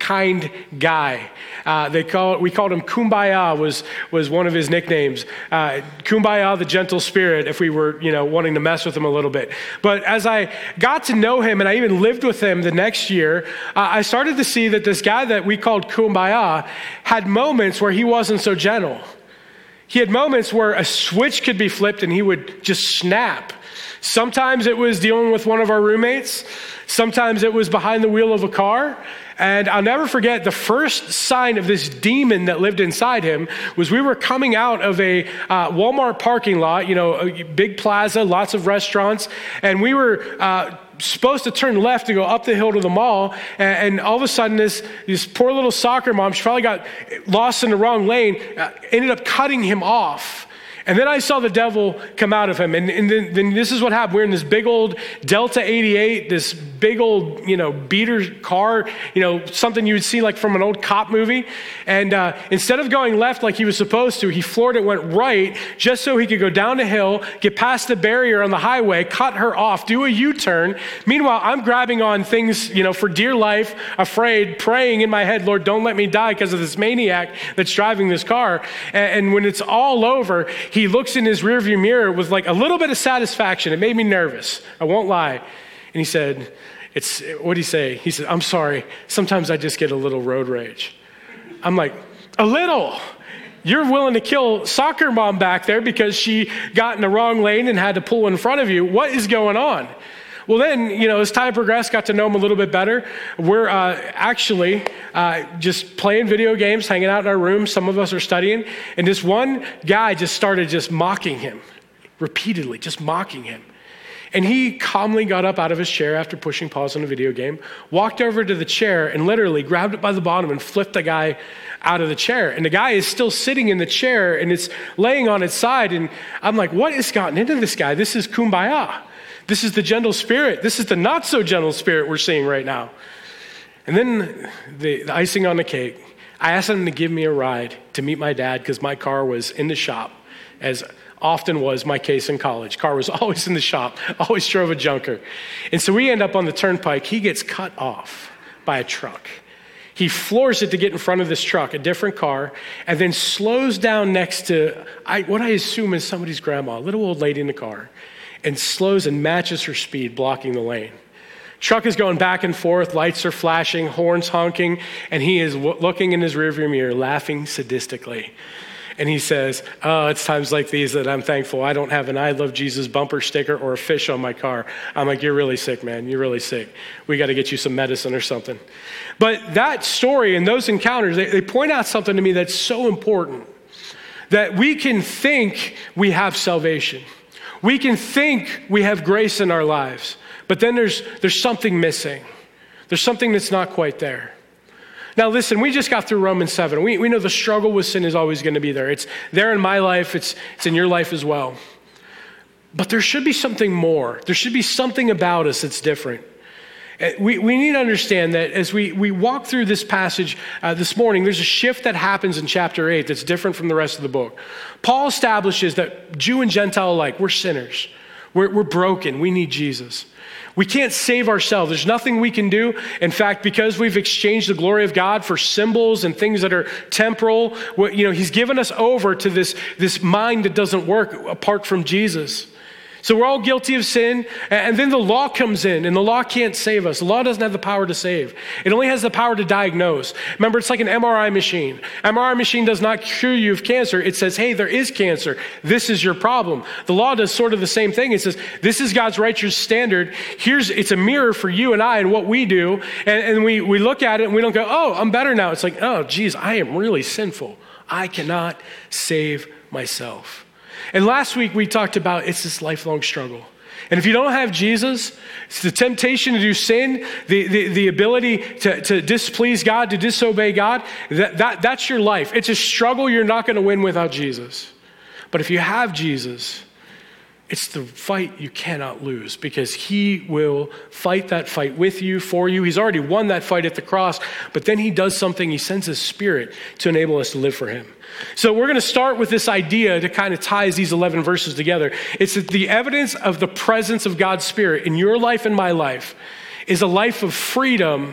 kind guy. We called him Kumbaya was one of his nicknames. Kumbaya, the gentle spirit, if we were, wanting to mess with him a little bit. But as I got to know him and I even lived with him the next year, I started to see that this guy that we called Kumbaya had moments where he wasn't so gentle. He had moments where a switch could be flipped and he would just snap. Sometimes it was dealing with one of our roommates. Sometimes it was behind the wheel of a car. And I'll never forget the first sign of this demon that lived inside him was we were coming out of a Walmart parking lot, a big plaza, lots of restaurants. And we were supposed to turn left to go up the hill to the mall. And all of a sudden, this poor little soccer mom, she probably got lost in the wrong lane, ended up cutting him off. And then I saw the devil come out of him. And then this is what happened. We're in this big old Delta 88, this big old, beater car, something you would see like from an old cop movie. And instead of going left like he was supposed to, he floored it, went right, just so he could go down the hill, get past the barrier on the highway, cut her off, do a U-turn. Meanwhile, I'm grabbing on things, for dear life, afraid, praying in my head, Lord, don't let me die because of this maniac that's driving this car. And when it's all over, he looks in his rearview mirror with like a little bit of satisfaction. It made me nervous. I won't lie. And he said, what'd he say? He said, I'm sorry. Sometimes I just get a little road rage. I'm like, a little? You're willing to kill soccer mom back there because she got in the wrong lane and had to pull in front of you. What is going on? Well, then, as time progressed, got to know him a little bit better. We're actually just playing video games, hanging out in our room. Some of us are studying. And this one guy just started just mocking him, repeatedly, just mocking him. And he calmly got up out of his chair after pushing pause on a video game, walked over to the chair and literally grabbed it by the bottom and flipped the guy out of the chair. And the guy is still sitting in the chair and it's laying on its side. And I'm like, what has gotten into this guy? This is Kumbaya. This is the gentle spirit. This is the not so gentle spirit we're seeing right now. And then the icing on the cake, I asked him to give me a ride to meet my dad because my car was in the shop, as often was my case in college. Car was always in the shop, always drove a junker. And so we end up on the turnpike. He gets cut off by a truck. He floors it to get in front of this truck, a different car, and then slows down next to what I assume is somebody's grandma, a little old lady in the car, and slows and matches her speed, blocking the lane. Truck is going back and forth, lights are flashing, horns honking, and he is looking in his rearview mirror, laughing sadistically. And he says, it's times like these that I'm thankful I don't have an I love Jesus bumper sticker or a fish on my car. I'm like, you're really sick, man. You're really sick. We got to get you some medicine or something. But that story and those encounters, they point out something to me that's so important, that we can think we have salvation. We can think we have grace in our lives, but then there's something missing. There's something that's not quite there. Now listen, we just got through Romans 7. We know the struggle with sin is always going to be there. It's there in my life. It's in your life as well. But there should be something more. There should be something about us that's different. We need to understand that as we walk through this passage this morning, there's a shift that happens in chapter 8 that's different from the rest of the book. Paul establishes that Jew and Gentile alike, we're sinners. We're broken. We need Jesus. We can't save ourselves. There's nothing we can do. In fact, because we've exchanged the glory of God for symbols and things that are temporal, he's given us over to this mind that doesn't work apart from Jesus. So we're all guilty of sin, and then the law comes in, and the law can't save us. The law doesn't have the power to save. It only has the power to diagnose. Remember, it's like an MRI machine. MRI machine does not cure you of cancer. It says, hey, there is cancer. This is your problem. The law does sort of the same thing. It says, this is God's righteous standard. It's a mirror for you and I and what we do, and we look at it, and we don't go, oh, I'm better now. It's like, oh, geez, I am really sinful. I cannot save myself. And last week we talked about it's this lifelong struggle. And if you don't have Jesus, it's the temptation to do sin, the ability to displease God, to disobey God, that's your life. It's a struggle you're not going to win without Jesus. But if you have Jesus, it's the fight you cannot lose because he will fight that fight with you, for you. He's already won that fight at the cross, but then he does something. He sends his spirit to enable us to live for him. So we're going to start with this idea that kind of ties these 11 verses together. It's that the evidence of the presence of God's Spirit in your life and my life is a life of freedom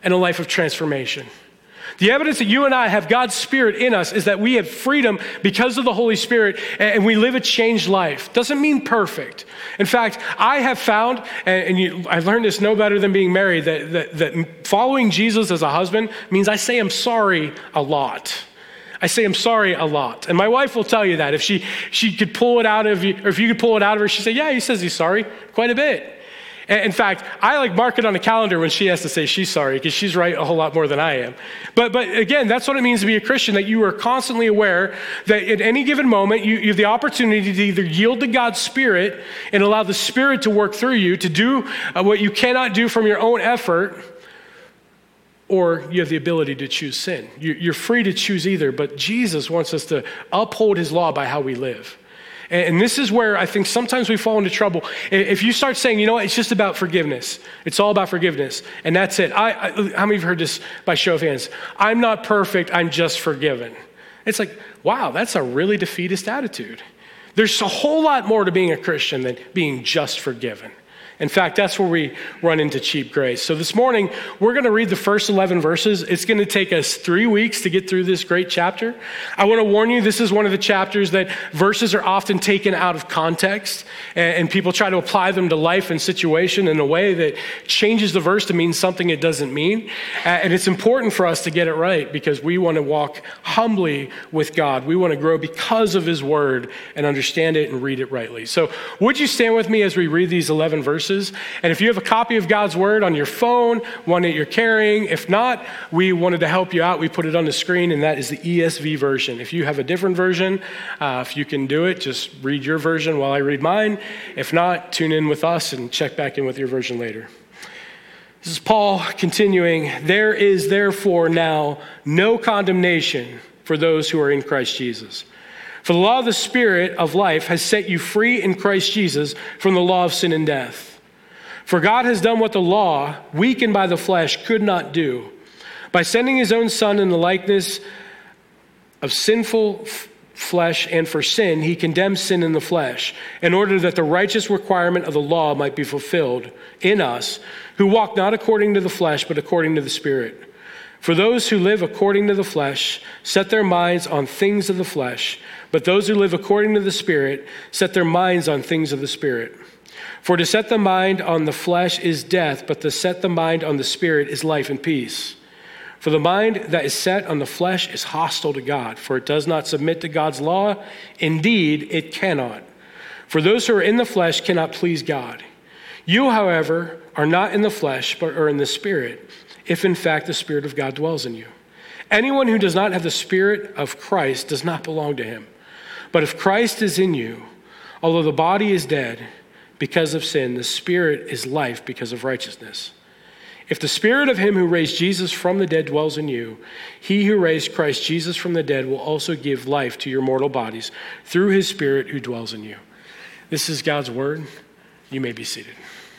and a life of transformation. The evidence that you and I have God's Spirit in us is that we have freedom because of the Holy Spirit, and we live a changed life. Doesn't mean perfect. In fact, I have found, I learned this no better than being married, that following Jesus as a husband means I say I'm sorry a lot. I say I'm sorry a lot. And my wife will tell you that. If she could pull it out of you, or if you could pull it out of her, she'd say, yeah, he says he's sorry quite a bit. In fact, I mark it on a calendar when she has to say she's sorry, because she's right a whole lot more than I am. But again, that's what it means to be a Christian, that you are constantly aware that at any given moment, you have the opportunity to either yield to God's Spirit and allow the Spirit to work through you to do what you cannot do from your own effort, or you have the ability to choose sin. You're free to choose either, but Jesus wants us to uphold his law by how we live. And this is where I think sometimes we fall into trouble. If you start saying, you know what, it's just about forgiveness. It's all about forgiveness. And that's it. How many of you have heard this by show of hands? I'm not perfect, I'm just forgiven. It's like, wow, that's a really defeatist attitude. There's a whole lot more to being a Christian than being just forgiven. In fact, that's where we run into cheap grace. So this morning, we're going to read the first 11 verses. It's going to take us 3 weeks to get through this great chapter. I want to warn you, this is one of the chapters that verses are often taken out of context, and people try to apply them to life and situation in a way that changes the verse to mean something it doesn't mean. And it's important for us to get it right, because we want to walk humbly with God. We want to grow because of his word and understand it and read it rightly. So would you stand with me as we read these 11 verses? And if you have a copy of God's word on your phone, one that you're carrying, if not, we wanted to help you out. We put it on the screen, and that is the ESV version. If you have a different version, if you can do it, just read your version while I read mine. If not, tune in with us and check back in with your version later. This is Paul continuing. There is therefore now no condemnation for those who are in Christ Jesus. For the law of the Spirit of life has set you free in Christ Jesus from the law of sin and death. For God has done what the law, weakened by the flesh, could not do. By sending his own Son in the likeness of sinful flesh, and for sin, he condemned sin in the flesh, in order that the righteous requirement of the law might be fulfilled in us, who walk not according to the flesh, but according to the Spirit. For those who live according to the flesh set their minds on things of the flesh, but those who live according to the Spirit set their minds on things of the Spirit. For to set the mind on the flesh is death, but to set the mind on the Spirit is life and peace. For the mind that is set on the flesh is hostile to God, for it does not submit to God's law. Indeed, it cannot. For those who are in the flesh cannot please God. You, however, are not in the flesh, but are in the Spirit, if in fact the Spirit of God dwells in you. Anyone who does not have the Spirit of Christ does not belong to him. But if Christ is in you, although the body is dead because of sin, the Spirit is life because of righteousness. If the Spirit of him who raised Jesus from the dead dwells in you, he who raised Christ Jesus from the dead will also give life to your mortal bodies through his Spirit who dwells in you. This is God's word. You may be seated.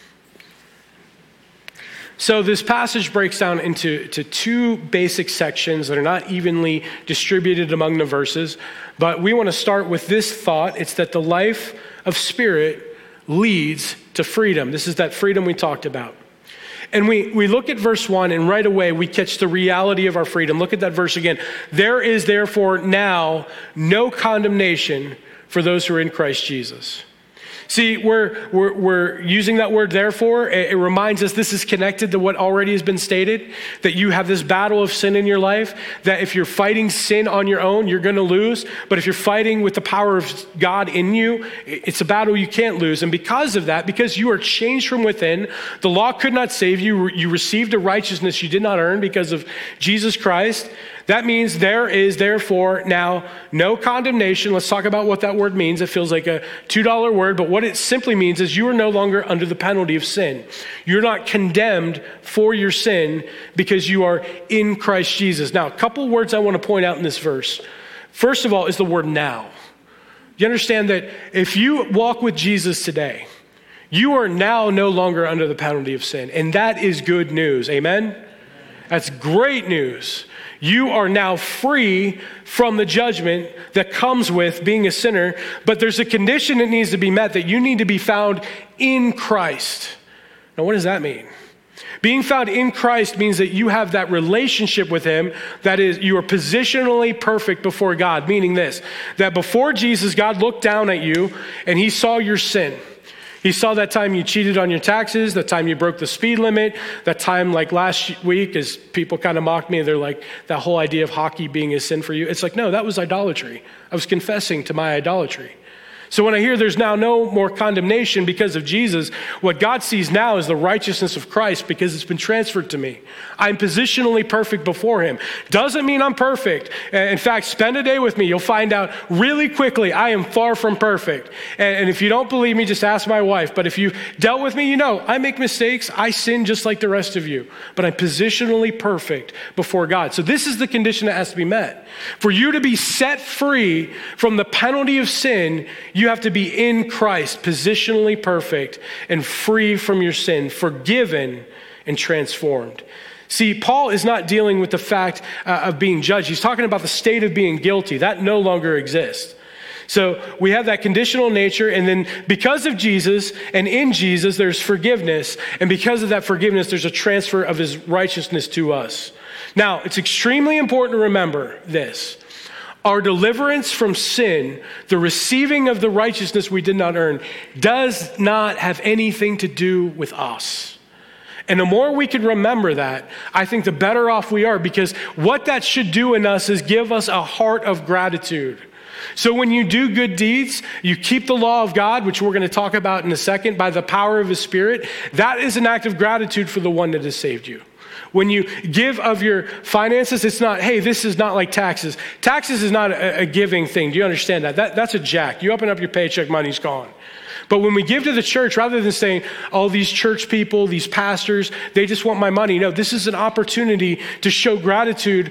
So this passage breaks down into two basic sections that are not evenly distributed among the verses, but we want to start with this thought. It's that the life of Spirit leads to freedom. This is that freedom we talked about. And we look at verse 1, and right away we catch the reality of our freedom. Look at that verse again. There is therefore now no condemnation for those who are in Christ Jesus. See, we're using that word therefore. It reminds us this is connected to what already has been stated, that you have this battle of sin in your life, that if you're fighting sin on your own, you're going to lose. But if you're fighting with the power of God in you, it's a battle you can't lose. And because of that, because you are changed from within, the law could not save you. You received a righteousness you did not earn because of Jesus Christ. That means there is therefore now no condemnation. Let's talk about what that word means. It feels like a $2 word, but what it simply means is you are no longer under the penalty of sin. You're not condemned for your sin because you are in Christ Jesus. Now, a couple words I want to point out in this verse. First of all is the word now. You understand that if you walk with Jesus today, you are now no longer under the penalty of sin. And that is good news. Amen? That's great news. You are now free from the judgment that comes with being a sinner, but there's a condition that needs to be met, that you need to be found in Christ. Now, what does that mean? Being found in Christ means that you have that relationship with him, that is, you are positionally perfect before God, meaning this, that before Jesus, God looked down at you and he saw your sin. He saw that time you cheated on your taxes, the time you broke the speed limit, that time like last week as people kind of mocked me, they're like, that whole idea of hockey being a sin for you. It's like, no, that was idolatry. I was confessing to my idolatry. So when I hear there's now no more condemnation because of Jesus, what God sees now is the righteousness of Christ because it's been transferred to me. I'm positionally perfect before him. Doesn't mean I'm perfect. In fact, spend a day with me. You'll find out really quickly I am far from perfect. And if you don't believe me, just ask my wife. But if you've dealt with me, you know I make mistakes. I sin just like the rest of you. But I'm positionally perfect before God. So this is the condition that has to be met. For you to be set free from the penalty of sin, you have to be in Christ, positionally perfect and free from your sin, forgiven and transformed. See, Paul is not dealing with the fact of being judged. He's talking about the state of being guilty. That no longer exists. So we have that conditional nature, and then because of Jesus and in Jesus, there's forgiveness. And because of that forgiveness, there's a transfer of his righteousness to us. Now, it's extremely important to remember this. Our deliverance from sin, the receiving of the righteousness we did not earn, does not have anything to do with us. And the more we can remember that, I think the better off we are, because what that should do in us is give us a heart of gratitude. So when you do good deeds, you keep the law of God, which we're going to talk about in a second, by the power of his Spirit, that is an act of gratitude for the one that has saved you. When you give of your finances, it's not, hey, this is not like taxes. Taxes is not a giving thing. Do you understand that? That's a jack. You open up your paycheck, money's gone. But when we give to the church, rather than saying, oh, these church people, these pastors, they just want my money. No, this is an opportunity to show gratitude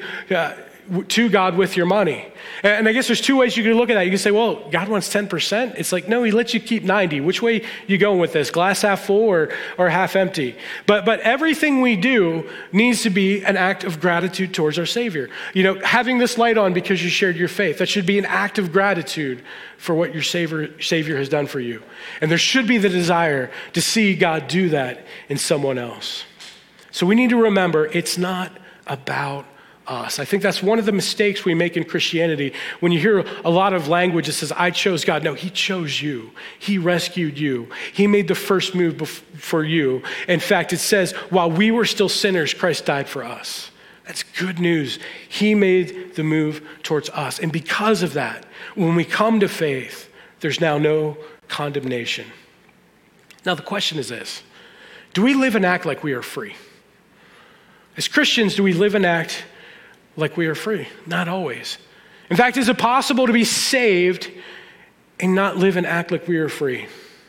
to God with your money. And I guess there's two ways you can look at that. You can say, well, God wants 10%. It's like, no, he lets you keep 90. Which way you going with this? Glass half full or half empty? But everything we do needs to be an act of gratitude towards our Savior. You know, having this light on because you shared your faith, that should be an act of gratitude for what your Savior has done for you. And there should be the desire to see God do that in someone else. So we need to remember, it's not about us. I think that's one of the mistakes we make in Christianity. When you hear a lot of language that says, I chose God. No, he chose you. He rescued you. He made the first move for you. In fact, it says, while we were still sinners, Christ died for us. That's good news. He made the move towards us. And because of that, when we come to faith, there's now no condemnation. Now, the question is this: do we live and act like we are free? As Christians, do we live and act like we are free? Not always. In fact, is it possible to be saved and not live and act like we are free?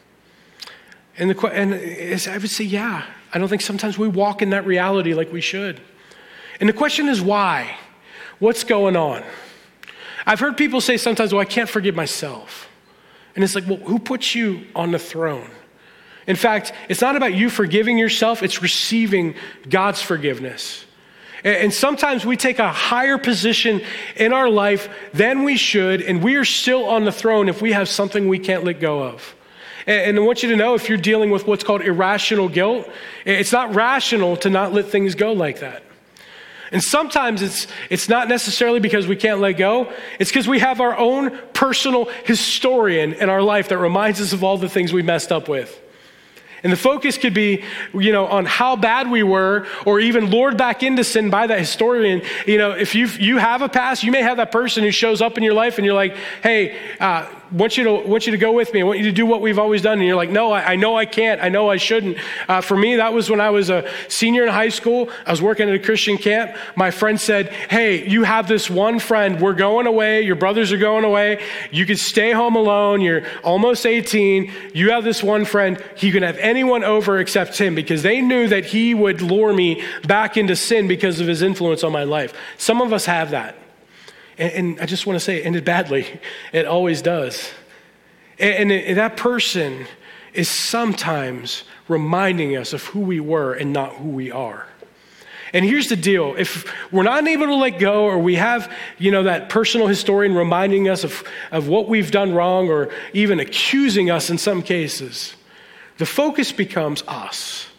And I would say, yeah. I don't think sometimes we walk in that reality like we should. And the question is why? What's going on? I've heard people say sometimes, well, I can't forgive myself. And it's like, well, who puts you on the throne? In fact, it's not about you forgiving yourself, it's receiving God's forgiveness. And sometimes we take a higher position in our life than we should, and we are still on the throne if we have something we can't let go of. And I want you to know, if you're dealing with what's called irrational guilt, it's not rational to not let things go like that. And sometimes it's not necessarily because we can't let go. It's because we have our own personal historian in our life that reminds us of all the things we messed up with. And the focus could be, on how bad we were, or even lured back into sin by that historian. If you have a past, you may have that person who shows up in your life and you're like, hey, want you to go with me. I want you to do what we've always done. And you're like, no, I know I can't. I know I shouldn't. For me, that was when I was a senior in high school. I was working at a Christian camp. My friend said, hey, you have this one friend. We're going away. Your brothers are going away. You could stay home alone. You're almost 18. You have this one friend. You can have anyone over except him, because they knew that he would lure me back into sin because of his influence on my life. Some of us have that. And I just want to say it ended badly. It always does. And that person is sometimes reminding us of who we were and not who we are. And here's the deal. If we're not able to let go, or we have, that personal historian reminding us of what we've done wrong, or even accusing us in some cases, the focus becomes us.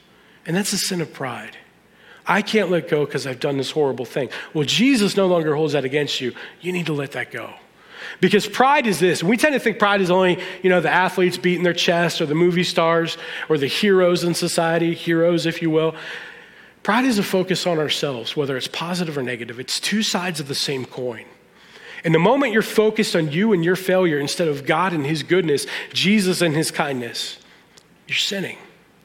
And that's the sin of pride. I can't let go because I've done this horrible thing. Well, Jesus no longer holds that against you. You need to let that go. Because pride is this. We tend to think pride is only, the athletes beating their chest or the movie stars or the heroes in society, heroes, if you will. Pride is a focus on ourselves, whether it's positive or negative. It's two sides of the same coin. And the moment you're focused on you and your failure instead of God and his goodness, Jesus and his kindness, you're sinning.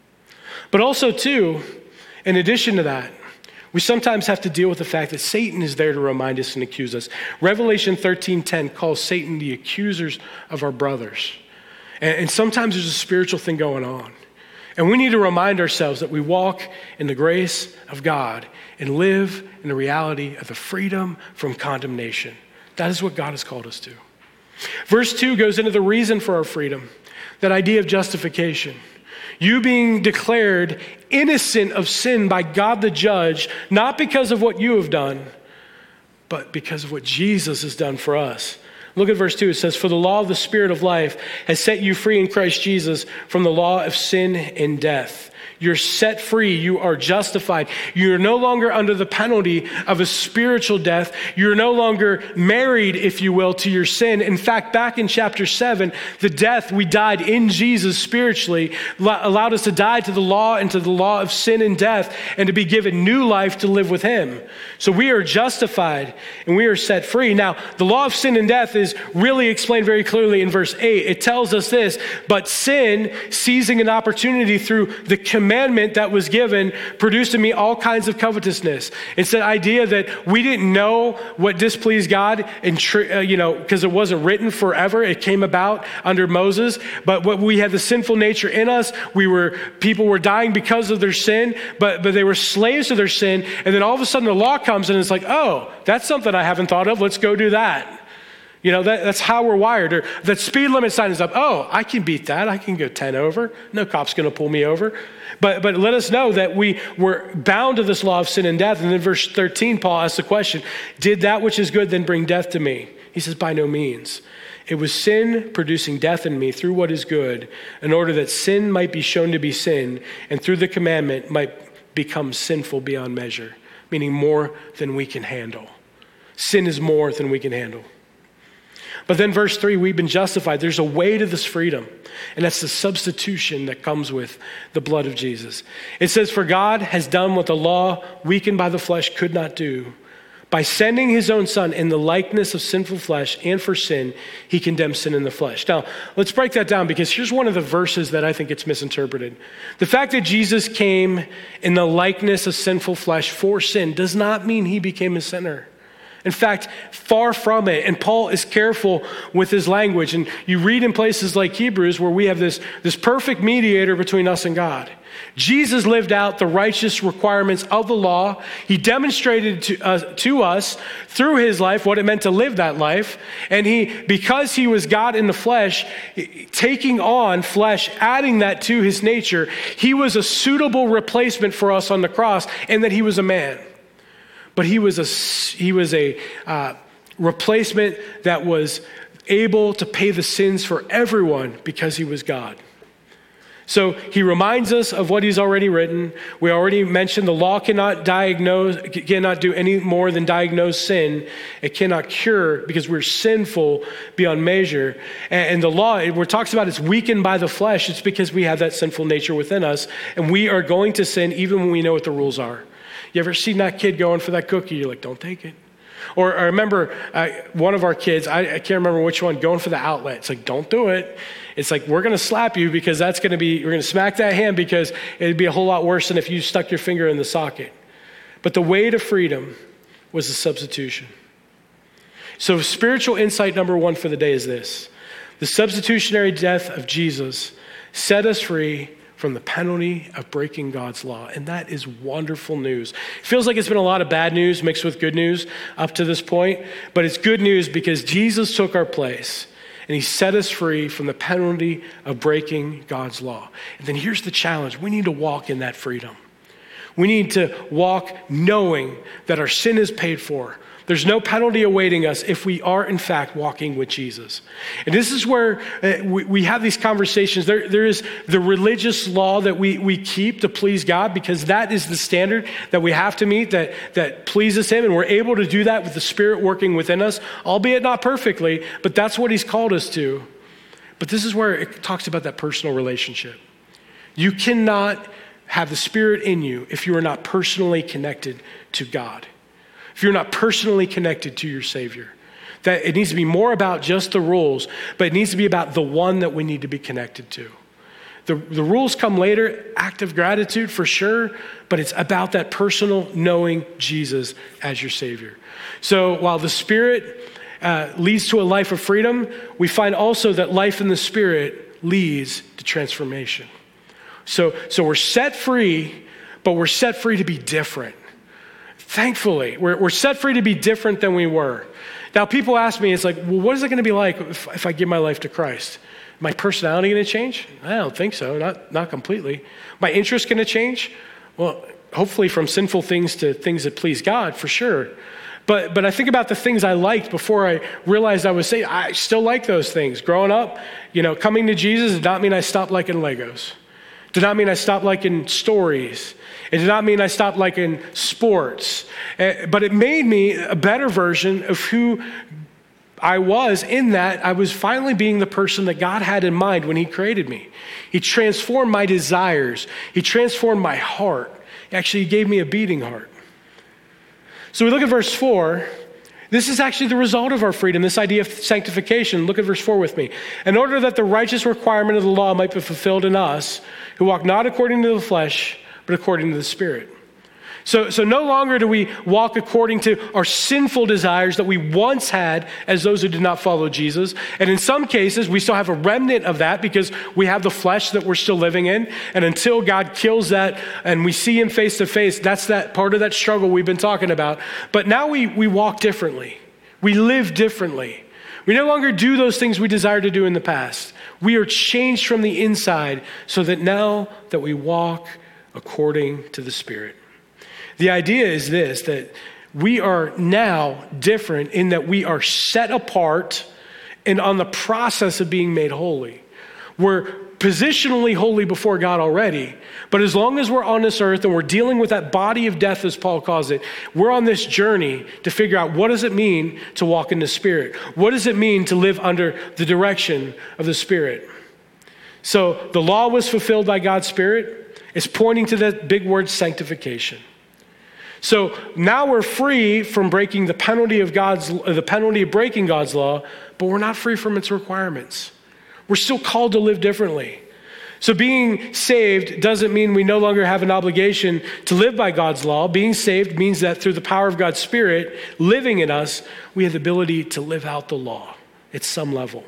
But also, too, in addition to that, we sometimes have to deal with the fact that Satan is there to remind us and accuse us. Revelation 13:10 calls Satan the accusers of our brothers. And sometimes there's a spiritual thing going on. And we need to remind ourselves that we walk in the grace of God and live in the reality of the freedom from condemnation. That is what God has called us to. Verse 2 goes into the reason for our freedom, that idea of justification. You being declared innocent of sin by God the judge, not because of what you have done, but because of what Jesus has done for us. Look at verse 2. It says, "For the law of the Spirit of life has set you free in Christ Jesus from the law of sin and death." You're set free. You are justified. You're no longer under the penalty of a spiritual death. You're no longer married, if you will, to your sin. In fact, back in chapter 7, the death we died in Jesus spiritually allowed us to die to the law and to the law of sin and death and to be given new life to live with him. So we are justified and we are set free. Now, the law of sin and death is really explained very clearly in verse 8. It tells us this: but sin, seizing an opportunity through the commandment that was given, produced in me all kinds of covetousness. It's that idea that we didn't know what displeased God, and because it wasn't written forever. It came about under Moses. But what we had the sinful nature in us. People were dying because of their sin, but they were slaves to their sin. And then all of a sudden the law comes and it's like, oh, that's something I haven't thought of. Let's go do that. That's how we're wired. Or the speed limit sign is up. Oh, I can beat that. I can go 10 over. No cop's going to pull me over. But let us know that we were bound to this law of sin and death. And then verse 13, Paul asks the question, did that which is good then bring death to me? He says, by no means. It was sin producing death in me through what is good, in order that sin might be shown to be sin, and through the commandment might become sinful beyond measure, meaning more than we can handle. Sin is more than we can handle. But then verse 3, we've been justified. There's a way to this freedom, and that's the substitution that comes with the blood of Jesus. It says, for God has done what the law, weakened by the flesh, could not do. By sending his own son in the likeness of sinful flesh, and for sin, he condemned sin in the flesh. Now, let's break that down, because here's one of the verses that I think it's misinterpreted. The fact that Jesus came in the likeness of sinful flesh for sin does not mean he became a sinner. In fact, far from it. And Paul is careful with his language. And you read in places like Hebrews where we have this perfect mediator between us and God. Jesus lived out the righteous requirements of the law. He demonstrated to us through his life what it meant to live that life. And because he was God in the flesh, taking on flesh, adding that to his nature, he was a suitable replacement for us on the cross, and that he was a man. But he was a replacement that was able to pay the sins for everyone because he was God. So he reminds us of what he's already written. We already mentioned the law cannot do any more than diagnose sin. It cannot cure, because we're sinful beyond measure. And the law, where it talks about it's weakened by the flesh, it's because we have that sinful nature within us, and we are going to sin even when we know what the rules are. You ever seen that kid going for that cookie? You're like, don't take it. Or I remember one of our kids, I can't remember which one, going for the outlet. It's like, don't do it. It's like, we're going to slap you because we're going to smack that hand, because it'd be a whole lot worse than if you stuck your finger in the socket. But the way to freedom was the substitution. So spiritual insight number one for the day is this: the substitutionary death of Jesus set us free from the penalty of breaking God's law. And that is wonderful news. It feels like it's been a lot of bad news mixed with good news up to this point, but it's good news because Jesus took our place and he set us free from the penalty of breaking God's law. And then here's the challenge. We need to walk in that freedom. We need to walk knowing that our sin is paid for. There's no penalty awaiting us if we are, in fact, walking with Jesus. And this is where we have these conversations. There is the religious law that we keep to please God, because that is the standard that we have to meet that pleases him. And we're able to do that with the Spirit working within us, albeit not perfectly, but that's what he's called us to. But this is where it talks about that personal relationship. You cannot have the Spirit in you if you are not personally connected to God. If you're not personally connected to your Savior. That it needs to be more about just the rules, but it needs to be about the one that we need to be connected to. The rules come later, act of gratitude for sure, but it's about that personal knowing Jesus as your Savior. So while the Spirit leads to a life of freedom, we find also that life in the Spirit leads to transformation. So we're set free, but we're set free to be different. Thankfully, we're set free to be different than we were. Now, people ask me, it's like, well, what is it going to be like if I give my life to Christ? My personality going to change? I don't think so, not completely. My interest going to change? Well, hopefully from sinful things to things that please God, for sure. But I think about the things I liked before I realized I was saved. I still like those things. Growing up, coming to Jesus did not mean I stopped liking Legos. Did not mean I stopped liking stories. It did not mean I stopped liking sports. But it made me a better version of who I was, in that I was finally being the person that God had in mind when he created me. He transformed my desires. He transformed my heart. Actually, he gave me a beating heart. So we look at verse 4. This is actually the result of our freedom, this idea of sanctification. Look at verse 4 with me. In order that the righteous requirement of the law might be fulfilled in us, who walk not according to the flesh, but according to the Spirit. So no longer do we walk according to our sinful desires that we once had as those who did not follow Jesus. And in some cases, we still have a remnant of that because we have the flesh that we're still living in. And until God kills that and we see him face to face, that's that part of that struggle we've been talking about. But now we walk differently. We live differently. We no longer do those things we desired to do in the past. We are changed from the inside so that now that we walk according to the Spirit. The idea is this, that we are now different in that we are set apart and on the process of being made holy. We're positionally holy before God already, but as long as we're on this earth and we're dealing with that body of death, as Paul calls it, we're on this journey to figure out, what does it mean to walk in the Spirit? What does it mean to live under the direction of the Spirit? So the law was fulfilled by God's Spirit. It's pointing to that big word, sanctification. So now we're free from breaking the penalty of breaking God's law, but we're not free from its requirements. We're still called to live differently. So being saved doesn't mean we no longer have an obligation to live by God's law. Being saved means that through the power of God's Spirit living in us, we have the ability to live out the law at some level.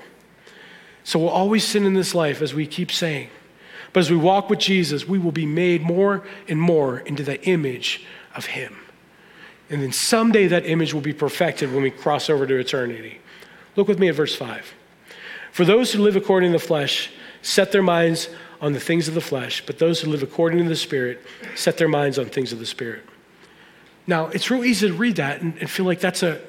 So we'll always sin in this life, as we keep saying. But as we walk with Jesus, we will be made more and more into the image of him. And then someday that image will be perfected when we cross over to eternity. Look with me at verse 5. For those who live according to the flesh set their minds on the things of the flesh, but those who live according to the Spirit set their minds on things of the Spirit. Now, it's real easy to read that and feel like that's an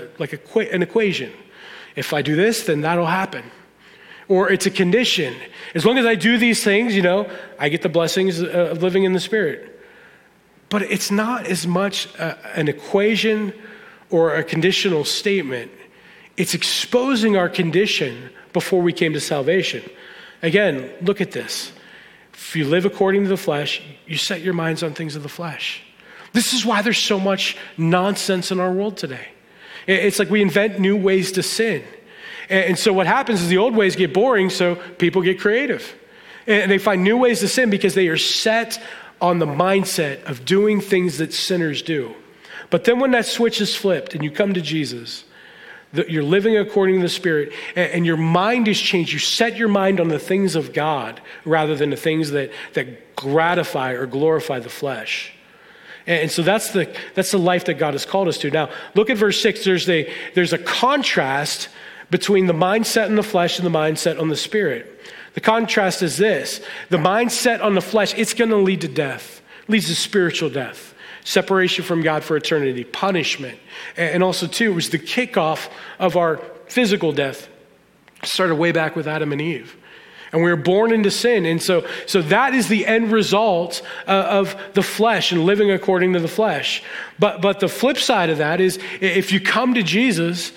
equation. If I do this, then that'll happen. Or it's a condition. As long as I do these things, I get the blessings of living in the Spirit. But it's not as much an equation or a conditional statement. It's exposing our condition before we came to salvation. Again, look at this. If you live according to the flesh, you set your minds on things of the flesh. This is why there's so much nonsense in our world today. It's like we invent new ways to sin. And so what happens is the old ways get boring, so people get creative. And they find new ways to sin because they are set on the mindset of doing things that sinners do. But then when that switch is flipped and you come to Jesus, you're living according to the Spirit and your mind is changed. You set your mind on the things of God rather than the things that gratify or glorify the flesh. And so that's the life that God has called us to. Now, look at verse 6. There's a contrast between the mindset in the flesh and the mindset on the Spirit. The contrast is this. The mindset on the flesh, it's going to lead to death. leads to spiritual death, separation from God for eternity, punishment. And also, too, it was the kickoff of our physical death. It started way back with Adam and Eve. And we were born into sin. And so that is the end result of the flesh and living according to the flesh. But the flip side of that is if you come to Jesus,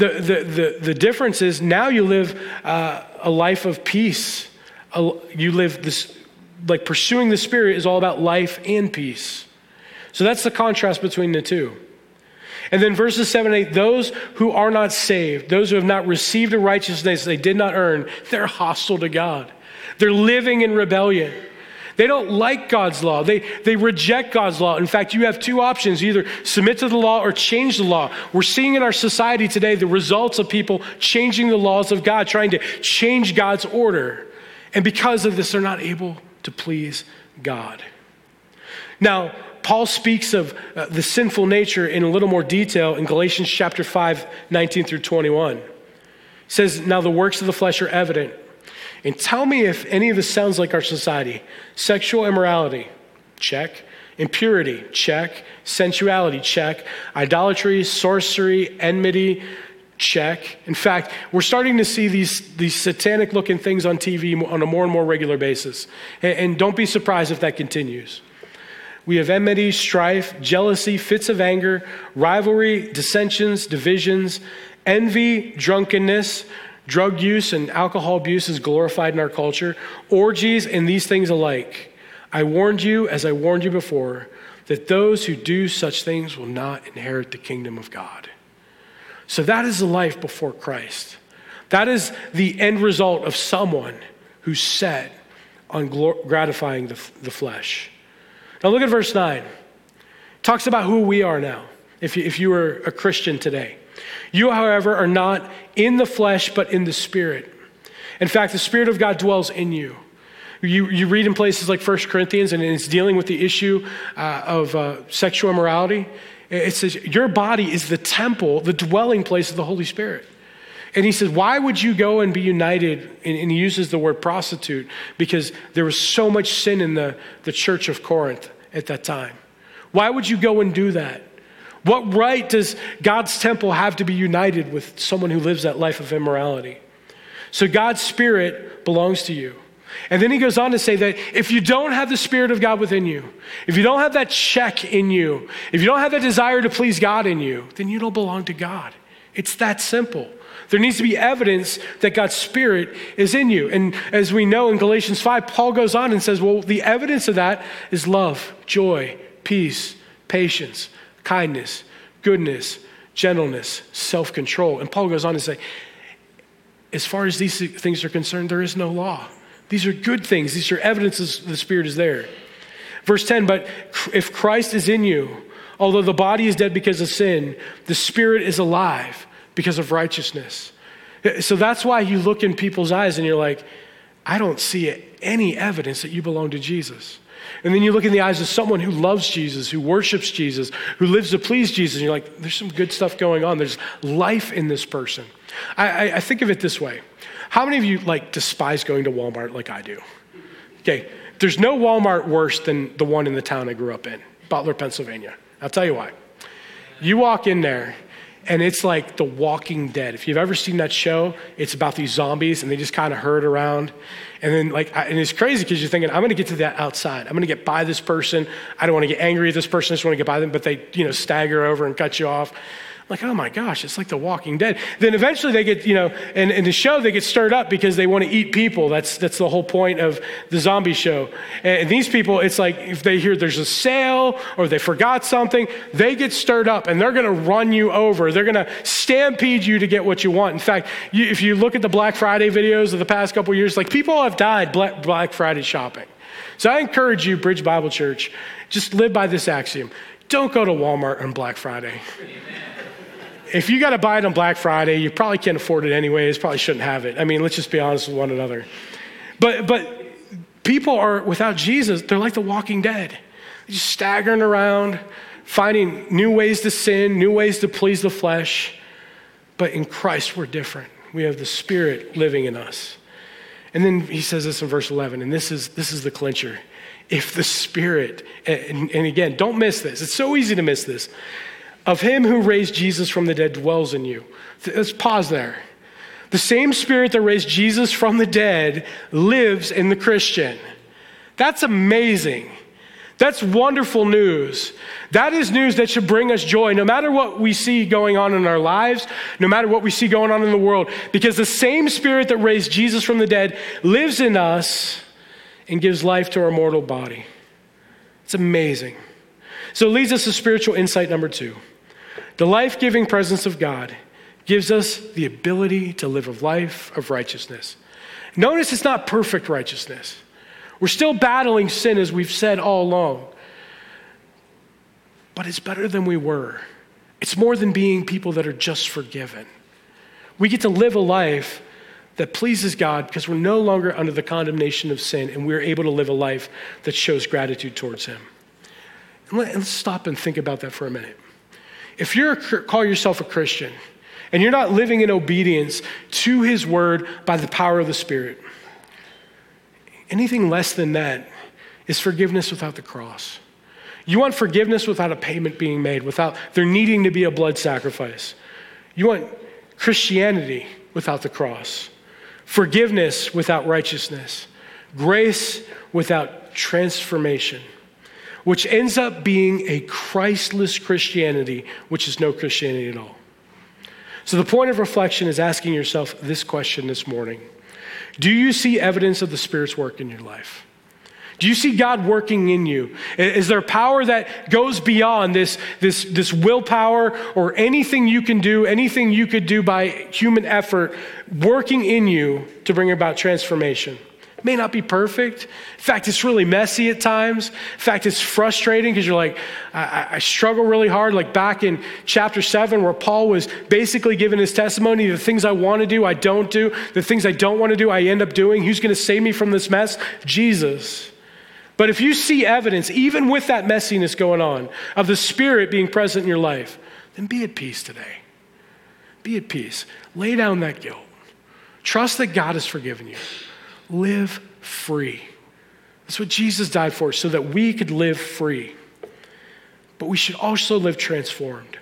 the difference is now you live a life of peace. You live this, like pursuing the Spirit is all about life and peace. So that's the contrast between the two. And then verses 7 and 8, those who are not saved, those who have not received a righteousness they did not earn, they're hostile to God. They're living in rebellion. They don't like God's law. They reject God's law. In fact, you have two options. You either submit to the law or change the law. We're seeing in our society today the results of people changing the laws of God, trying to change God's order. And because of this, they're not able to please God. Now, Paul speaks of the sinful nature in a little more detail in Galatians chapter 5, 19 through 21. He says, now the works of the flesh are evident. And tell me if any of this sounds like our society. Sexual immorality, check. Impurity, check. Sensuality, check. Idolatry, sorcery, enmity, check. In fact, we're starting to see these satanic looking things on TV on a more and more regular basis. And don't be surprised if that continues. We have enmity, strife, jealousy, fits of anger, rivalry, dissensions, divisions, envy, drunkenness, drug use and alcohol abuse is glorified in our culture, orgies and these things alike. I warned you, as I warned you before, that those who do such things will not inherit the kingdom of God. So that is the life before Christ. That is the end result of someone who's set on gratifying the flesh. Now look at verse 9. It talks about who we are now, if you were a Christian today. You, however, are not in the flesh, but in the Spirit. In fact, the Spirit of God dwells in you. You read in places like 1 Corinthians, and it's dealing with the issue of sexual immorality. It says, your body is the temple, the dwelling place of the Holy Spirit. And he says, why would you go and be united? And he uses the word prostitute because there was so much sin in the church of Corinth at that time. Why would you go and do that? What right does God's temple have to be united with someone who lives that life of immorality? So God's Spirit belongs to you. And then he goes on to say that if you don't have the Spirit of God within you, if you don't have that check in you, if you don't have that desire to please God in you, then you don't belong to God. It's that simple. There needs to be evidence that God's Spirit is in you. And as we know in Galatians 5, Paul goes on and says, well, the evidence of that is love, joy, peace, patience, kindness, goodness, gentleness, self-control. And Paul goes on to say, as far as these things are concerned, there is no law. These are good things. These are evidences the Spirit is there. Verse 10, but if Christ is in you, although the body is dead because of sin, the Spirit is alive because of righteousness. So that's why you look in people's eyes and you're like, I don't see any evidence that you belong to Jesus. And then you look in the eyes of someone who loves Jesus, who worships Jesus, who lives to please Jesus, and you're like, there's some good stuff going on. There's life in this person. I think of it this way. How many of you despise going to Walmart like I do? Okay, there's no Walmart worse than the one in the town I grew up in, Butler, Pennsylvania. I'll tell you why. You walk in there, and it's like The Walking Dead. If you've ever seen that show, it's about these zombies, and they just kind of herd around. And then, and it's crazy because you're thinking, I'm going to get to that outside. I'm going to get by this person. I don't want to get angry at this person. I just want to get by them. But they, stagger over and cut you off. Like, oh my gosh, it's like The Walking Dead. Then eventually they get, in the show, they get stirred up because they want to eat people. That's the whole point of the zombie show. And these people, it's like if they hear there's a sale or they forgot something, they get stirred up and they're going to run you over. They're going to stampede you to get what you want. In fact, if you look at the Black Friday videos of the past couple of years, people have died Black Friday shopping. So I encourage you, Bridge Bible Church, just live by this axiom. Don't go to Walmart on Black Friday. If you got to buy it on Black Friday, you probably can't afford it anyways, probably shouldn't have it. I mean, let's just be honest with one another. But people are, without Jesus, they're like The Walking Dead. They're just staggering around, finding new ways to sin, new ways to please the flesh. But in Christ, we're different. We have the Spirit living in us. And then he says this in verse 11, and this is the clincher. if the Spirit, and again, don't miss this. It's so easy to miss this. Of him who raised Jesus from the dead dwells in you. Let's pause there. The same Spirit that raised Jesus from the dead lives in the Christian. That's amazing. That's wonderful news. That is news that should bring us joy, no matter what we see going on in our lives, no matter what we see going on in the world, because the same Spirit that raised Jesus from the dead lives in us and gives life to our mortal body. It's amazing. So it leads us to spiritual insight number 2. The life-giving presence of God gives us the ability to live a life of righteousness. Notice it's not perfect righteousness. We're still battling sin, as we've said all along. But it's better than we were. It's more than being people that are just forgiven. We get to live a life that pleases God because we're no longer under the condemnation of sin, and we're able to live a life that shows gratitude towards him. And let's stop and think about that for a minute. If you call yourself a Christian and you're not living in obedience to his word by the power of the Spirit, anything less than that is forgiveness without the cross. You want forgiveness without a payment being made, without there needing to be a blood sacrifice. You want Christianity without the cross, forgiveness without righteousness, grace without transformation, which ends up being a Christless Christianity, which is no Christianity at all. So the point of reflection is asking yourself this question this morning. Do you see evidence of the Spirit's work in your life? Do you see God working in you? Is there power that goes beyond this willpower or anything you can do, anything you could do by human effort, working in you to bring about transformation? It may not be perfect. In fact, it's really messy at times. In fact, it's frustrating because you're like, I struggle really hard. Like back in chapter 7 where Paul was basically giving his testimony, the things I want to do, I don't do. The things I don't want to do, I end up doing. Who's going to save me from this mess? Jesus. But if you see evidence, even with that messiness going on, of the Spirit being present in your life, then be at peace today. Be at peace. Lay down that guilt. Trust that God has forgiven you. Live free. That's what Jesus died for, so that we could live free. But we should also live transformed.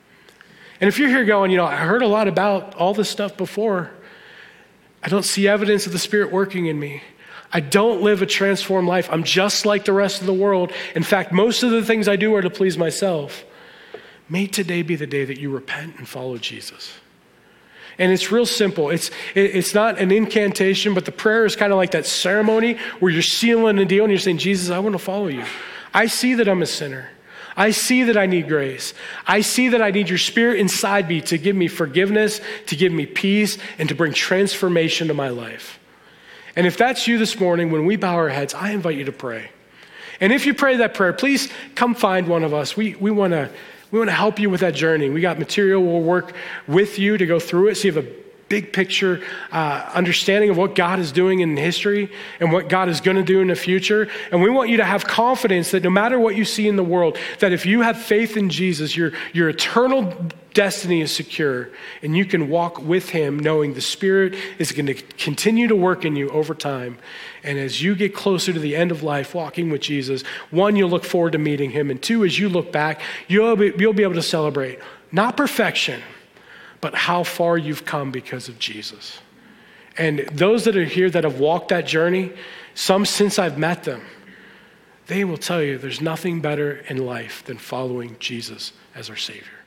And if you're here going, I heard a lot about all this stuff before. I don't see evidence of the Spirit working in me. I don't live a transformed life. I'm just like the rest of the world. In fact, most of the things I do are to please myself. May today be the day that you repent and follow Jesus. And it's real simple. It's not an incantation, but the prayer is kind of like that ceremony where you're sealing a deal and you're saying, Jesus, I want to follow you. I see that I'm a sinner. I see that I need grace. I see that I need your Spirit inside me to give me forgiveness, to give me peace, and to bring transformation to my life. And if that's you this morning, when we bow our heads, I invite you to pray. And if you pray that prayer, please come find one of us. We want to help you with that journey. We got material. We'll work with you to go through it so you have a big picture understanding of what God is doing in history and what God is going to do in the future. And we want you to have confidence that no matter what you see in the world, that if you have faith in Jesus, your eternal destiny is secure, and you can walk with him knowing the Spirit is going to continue to work in you over time. And as you get closer to the end of life, walking with Jesus, 1, you'll look forward to meeting him. And 2, as you look back, you'll be able to celebrate, not perfection, but how far you've come because of Jesus. And those that are here that have walked that journey, some since I've met them, they will tell you there's nothing better in life than following Jesus as our Savior.